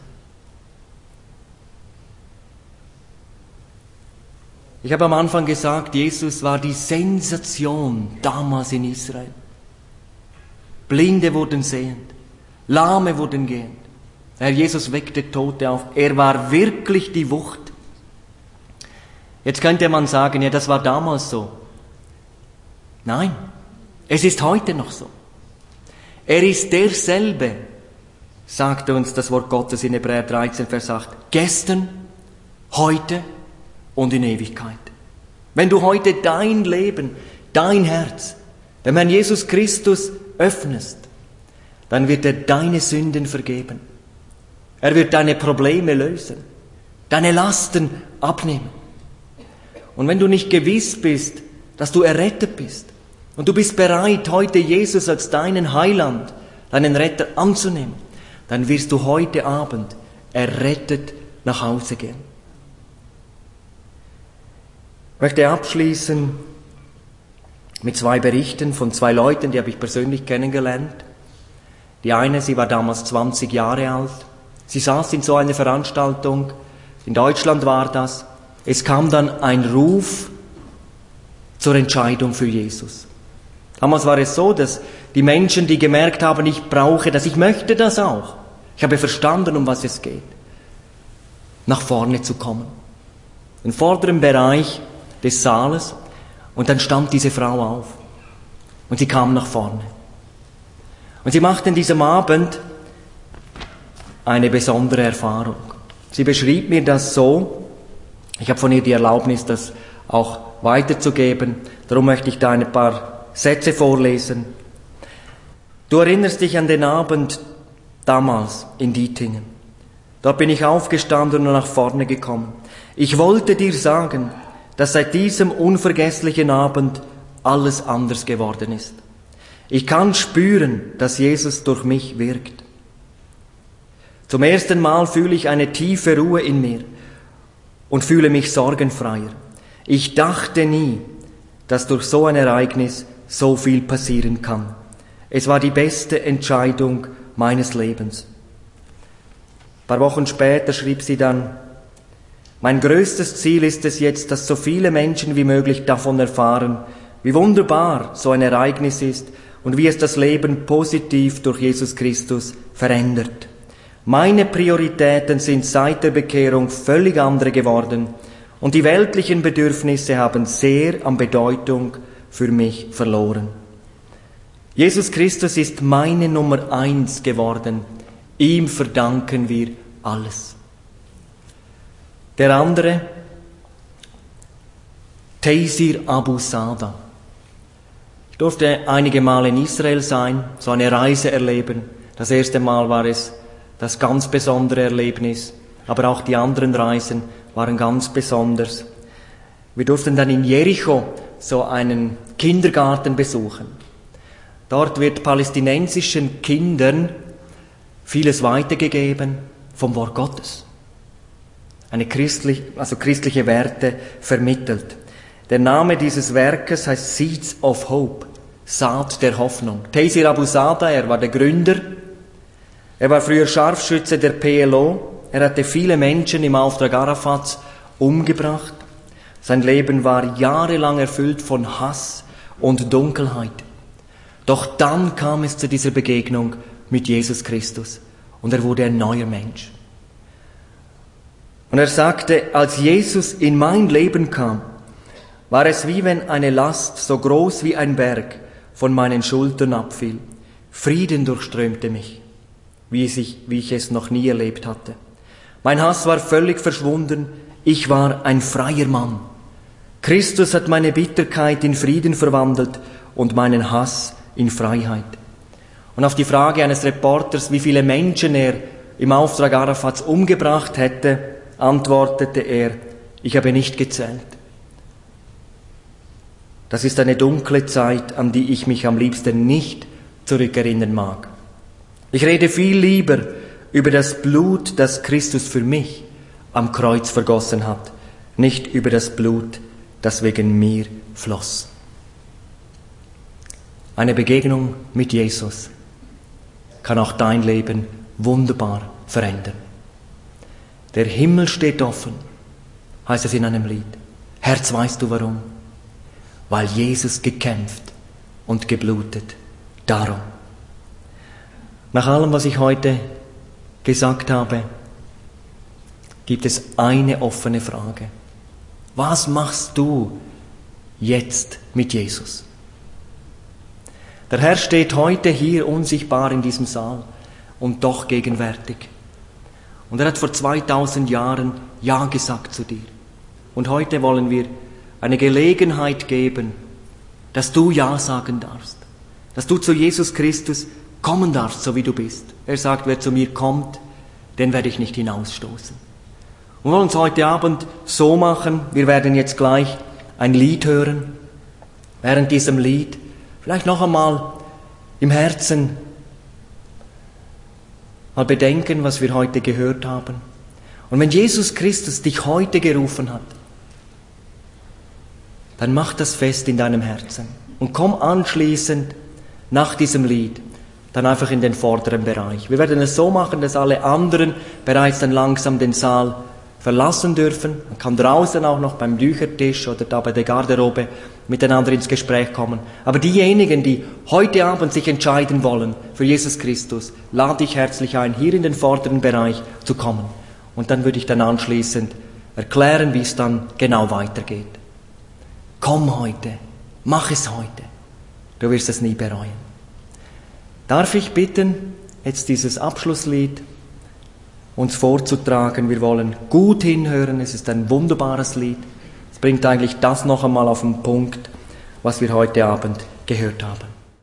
Ich habe am Anfang gesagt, Jesus war die Sensation damals in Israel. Blinde wurden sehend, Lahme wurden gehend. Herr Jesus weckte Tote auf. Er war wirklich die Wucht. Jetzt könnte man sagen, ja, das war damals so. Nein, es ist heute noch so. Er ist derselbe, sagte uns das Wort Gottes in Hebräer dreizehn, Vers acht. Gestern, heute und in Ewigkeit. Wenn du heute dein Leben, dein Herz dem Herrn Jesus Christus öffnest, dann wird er deine Sünden vergeben. Er wird deine Probleme lösen, deine Lasten abnehmen. Und wenn du nicht gewiss bist, dass du errettet bist und du bist bereit, heute Jesus als deinen Heiland, deinen Retter anzunehmen, dann wirst du heute Abend errettet nach Hause gehen. Ich möchte abschließen mit zwei Berichten von zwei Leuten, die habe ich persönlich kennengelernt. Die eine, sie war damals zwanzig Jahre alt. Sie saß in so einer Veranstaltung, in Deutschland war das. Es kam dann ein Ruf zur Entscheidung für Jesus. Damals war es so, dass die Menschen, die gemerkt haben, ich brauche das, ich möchte das auch, ich habe verstanden, um was es geht, nach vorne zu kommen. Im vorderen Bereich des Saales. Und dann stand diese Frau auf und sie kam nach vorne. Und sie machte an diesem Abend eine besondere Erfahrung. Sie beschrieb mir das so, ich habe von ihr die Erlaubnis, das auch weiterzugeben, darum möchte ich da ein paar Sätze vorlesen. Du erinnerst dich an den Abend damals in Dietingen. Dort bin ich aufgestanden und nach vorne gekommen. Ich wollte dir sagen, dass seit diesem unvergesslichen Abend alles anders geworden ist. Ich kann spüren, dass Jesus durch mich wirkt. Zum ersten Mal fühle ich eine tiefe Ruhe in mir und fühle mich sorgenfreier. Ich dachte nie, dass durch so ein Ereignis so viel passieren kann. Es war die beste Entscheidung meines Lebens. Ein paar Wochen später schrieb sie dann, mein größtes Ziel ist es jetzt, dass so viele Menschen wie möglich davon erfahren, wie wunderbar so ein Ereignis ist und wie es das Leben positiv durch Jesus Christus verändert. Meine Prioritäten sind seit der Bekehrung völlig andere geworden und die weltlichen Bedürfnisse haben sehr an Bedeutung für mich verloren. Jesus Christus ist meine Nummer eins geworden. Ihm verdanken wir alles. Der andere, Taysir Abu Sada. Ich durfte einige Mal in Israel sein, so eine Reise erleben. Das erste Mal war es, das ganz besondere Erlebnis, aber auch die anderen Reisen waren ganz besonders. Wir durften dann in Jericho so einen Kindergarten besuchen. Dort wird palästinensischen Kindern vieles weitergegeben vom Wort Gottes. Eine christlich, also christliche Werte vermittelt. Der Name dieses Werkes heißt Seeds of Hope, Saat der Hoffnung. Taysir Abu Sada, er war der Gründer. Er war früher Scharfschütze der P L O. Er hatte viele Menschen im Auftrag Arafats umgebracht. Sein Leben war jahrelang erfüllt von Hass und Dunkelheit. Doch dann kam es zu dieser Begegnung mit Jesus Christus und er wurde ein neuer Mensch. Und er sagte, als Jesus in mein Leben kam, war es wie wenn eine Last so groß wie ein Berg von meinen Schultern abfiel. Frieden durchströmte mich, wie ich, wie ich es noch nie erlebt hatte. Mein Hass war völlig verschwunden, ich war ein freier Mann. Christus hat meine Bitterkeit in Frieden verwandelt und meinen Hass in Freiheit. Und auf die Frage eines Reporters, wie viele Menschen er im Auftrag Arafats umgebracht hätte, antwortete er, ich habe nicht gezählt. Das ist eine dunkle Zeit, an die ich mich am liebsten nicht zurückerinnern mag. Ich rede viel lieber über das Blut, das Christus für mich am Kreuz vergossen hat, nicht über das Blut, das wegen mir floss. Eine Begegnung mit Jesus kann auch dein Leben wunderbar verändern. Der Himmel steht offen, heißt es in einem Lied. Herz, weißt du warum? Weil Jesus gekämpft und geblutet. Darum. Nach allem, was ich heute gesagt habe, gibt es eine offene Frage. Was machst du jetzt mit Jesus? Der Herr steht heute hier unsichtbar in diesem Saal und doch gegenwärtig. Und er hat vor zweitausend Jahren Ja gesagt zu dir. Und heute wollen wir eine Gelegenheit geben, dass du Ja sagen darfst. Dass du zu Jesus Christus kommen darfst, so wie du bist. Er sagt, wer zu mir kommt, den werde ich nicht hinausstoßen. Und wir wollen uns heute Abend so machen, wir werden jetzt gleich ein Lied hören. Während diesem Lied vielleicht noch einmal im Herzen mal bedenken, was wir heute gehört haben. Und wenn Jesus Christus dich heute gerufen hat, dann mach das fest in deinem Herzen und komm anschließend nach diesem Lied dann einfach in den vorderen Bereich. Wir werden es so machen, dass alle anderen bereits dann langsam den Saal verlassen dürfen. Man kann draußen auch noch beim Büchertisch oder da bei der Garderobe miteinander ins Gespräch kommen. Aber diejenigen, die heute Abend sich entscheiden wollen für Jesus Christus, lade ich herzlich ein, hier in den vorderen Bereich zu kommen. Und dann würde ich dann anschließend erklären, wie es dann genau weitergeht. Komm heute, mach es heute. Du wirst es nie bereuen. Darf ich bitten, jetzt dieses Abschlusslied uns vorzutragen? Wir wollen gut hinhören, es ist ein wunderbares Lied. Es bringt eigentlich das noch einmal auf den Punkt, was wir heute Abend gehört haben.